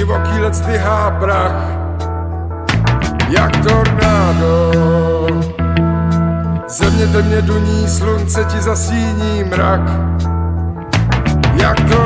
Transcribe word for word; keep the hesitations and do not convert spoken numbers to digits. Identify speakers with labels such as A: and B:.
A: divoký let zdvihá prach, jak tornádo. Země temně duní, slunce ti zasíní mrak, jak to